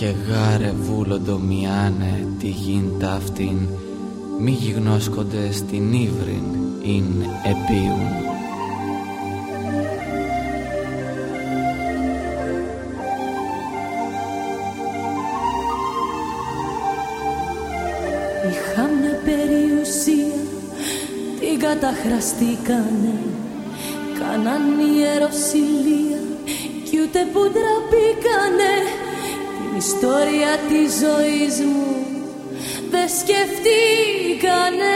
Και γάρε βούλοντο μιάνε τη γιν ταύτην, μη γιγνώσκονται στην ύβριν ειν επίουν. Είχα μια περιουσία, την καταχραστήκανε, κάναν ιεροσυλία κι ούτε που ντραπήκανε. Την ιστορία της ζωής μου δεν σκεφτήκανε.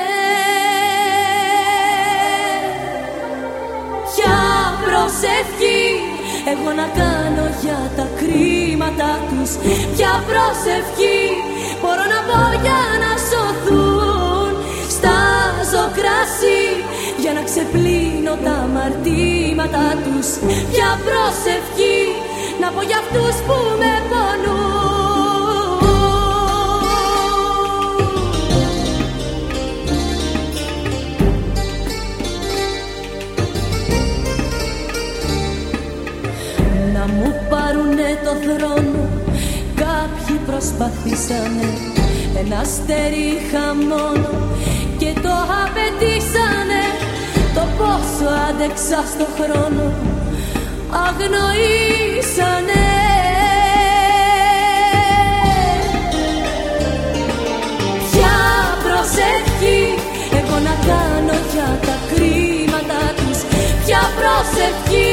Ποια προσευχή εγώ να κάνω για τα κρίματα τους, ποια προσευχή μπορώ να πω για να σωθούν. Στάζω κρασί για να ξεπλύνω τα αμαρτήματα τους, ποια προσευχή να πω για αυτούς που με πονούν. Να μου πάρουνε το θρόνο, κάποιοι προσπαθήσανε, ένα αστέρι είχα μόνο και το απαιτήσανε. Το πόσο άντεξα στο χρόνο αγνοήσανε. Ποια προσευχή εγώ να κάνω για τα κρίματα τους, ποια προσευχή